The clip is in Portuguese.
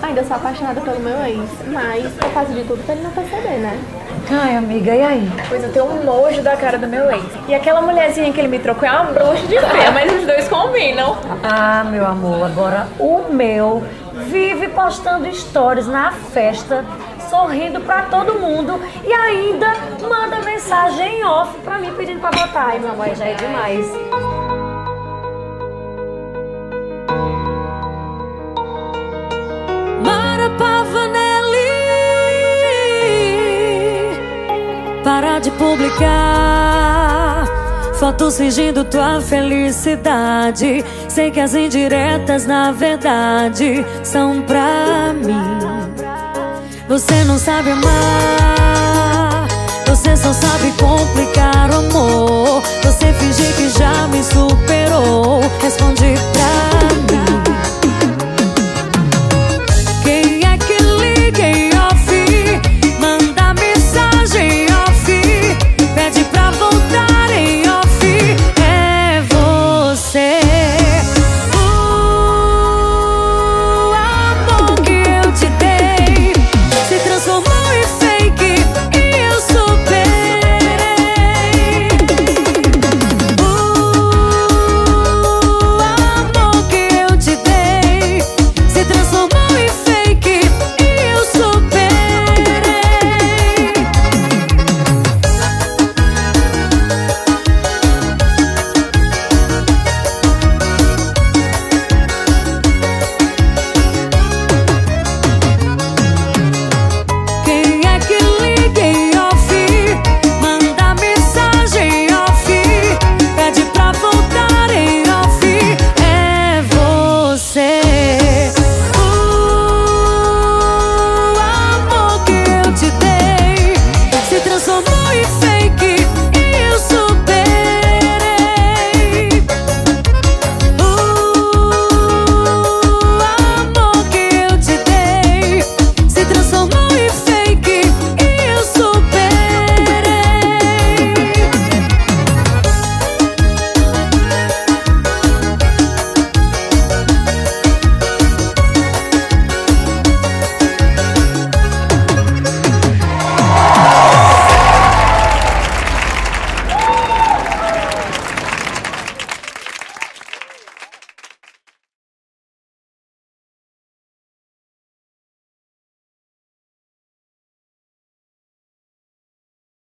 Ainda sou apaixonada pelo meu ex, mas eu faço de tudo pra ele não perceber, né? Ai, amiga, e aí? Pois eu tenho um nojo da cara do meu ex. E aquela mulherzinha que ele me trocou é uma bruxa de feia, mas os dois combinam. Ah, meu amor, agora o meu vive postando stories na festa, sorrindo pra todo mundo e ainda manda mensagem em off pra mim pedindo pra votar. Ai, meu amor, já é demais. Mara Pavanelli, para de publicar fotos fingindo tua felicidade. Sei que as indiretas na verdade são pra mim. Você não sabe amar, você só sabe complicar o amor. Você finge que já me superou, responde pra mim.